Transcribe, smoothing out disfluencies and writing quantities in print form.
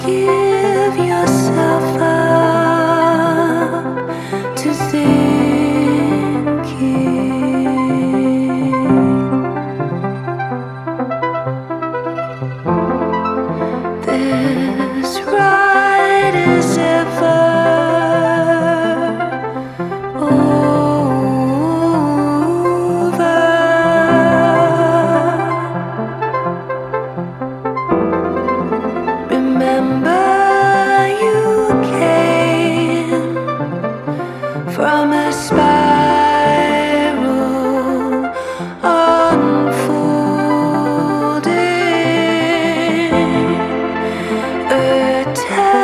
Give yourself up to thinking this ride is ever over. Remember, you came from a spiral unfolding, a